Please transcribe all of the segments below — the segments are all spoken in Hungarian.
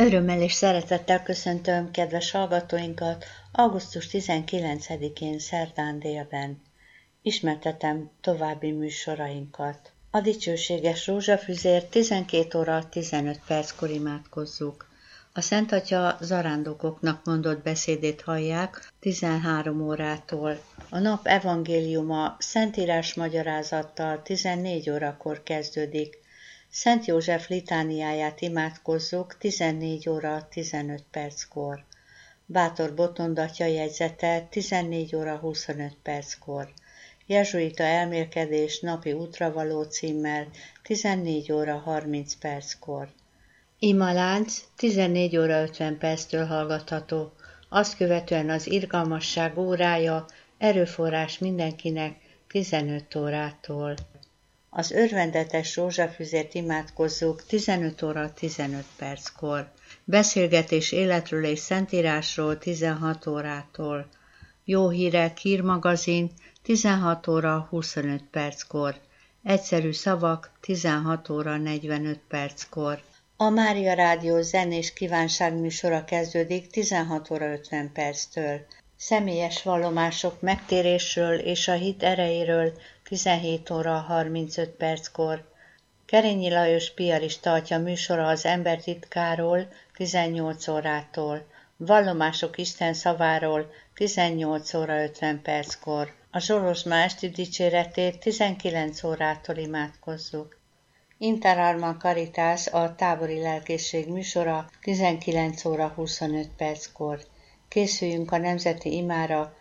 Örömmel és szeretettel köszöntöm kedves hallgatóinkat augusztus 19-én szerdán délben. Ismertetem további műsorainkat. A dicsőséges rózsafüzért 12 óra 15 perckor imádkozzuk. A Szent Atya zarándokoknak mondott beszédét hallják 13 órától. A nap evangéliuma szentírás magyarázattal 14 órakor kezdődik. Szent József litániáját imádkozzuk 14 óra 15 perckor. Bátor Botond atya jegyzete 14 óra 25 perckor. Jezsuita elmélkedés napi útravaló címmel 14 óra 30 perckor. Imalánc 14 óra 50 perctől hallgatható, azt követően az irgalmasság órája, erőforrás mindenkinek 15 órától. Az örvendetes rózsafüzért imádkozzuk 15 óra 15 perckor. Beszélgetés életről és szentírásról 16 órától. Jó hírek hírmagazin 16 óra 25 perckor. Egyszerű szavak 16 óra 45 perckor. A Mária Rádió zenés kívánságműsora kezdődik 16 óra 50 perctől. Személyes vallomások megtérésről és a hit erejéről 17 óra 35 perckor. Kerényi Lajos piarista atya műsora az ember titkáról 18 órától. Vallomások Isten szaváról 18 óra 50 perckor. A Zsolozsma esti dicséretét 19 órától imádkozzuk. Inter Arma Caritas a tábori lelkészség műsora 19 óra 25 perckor. Készüljünk a nemzeti imára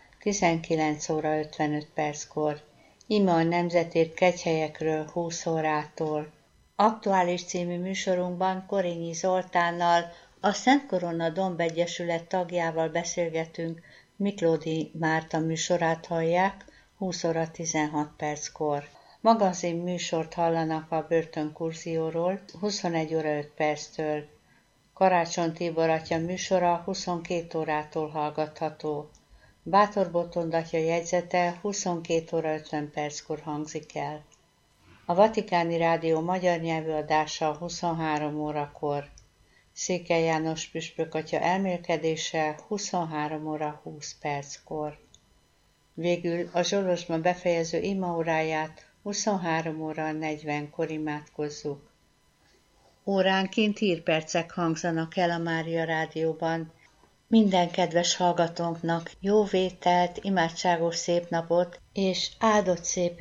19 óra 55 perckor. Ime a nemzetért kegyhelyekről 20 órától. Aktuális című műsorunkban Korényi Zoltánnal, a Szent Korona Domb Egyesület tagjával beszélgetünk, Miklódi Márta műsorát hallják 20 óra 16 perckor. Magazin műsort hallanak a börtönkurzióról 21 óra 5 perctől. Karácsony Tibor atya műsora 22 órától hallgatható. Bátor Botond atya jegyzete 22 óra 50 perckor hangzik el. A Vatikáni Rádió magyar nyelvű adása 23 órakor. Székely János püspök atya elmélkedése 23 óra 20 perckor. Végül a Zsolozsma befejező imaóráját 23 óra 40-kor imádkozzuk. Óránként hírpercek hangzanak el a Mária Rádióban. Minden kedves hallgatónknak jó vételt, imádságos szép napot és áldott szép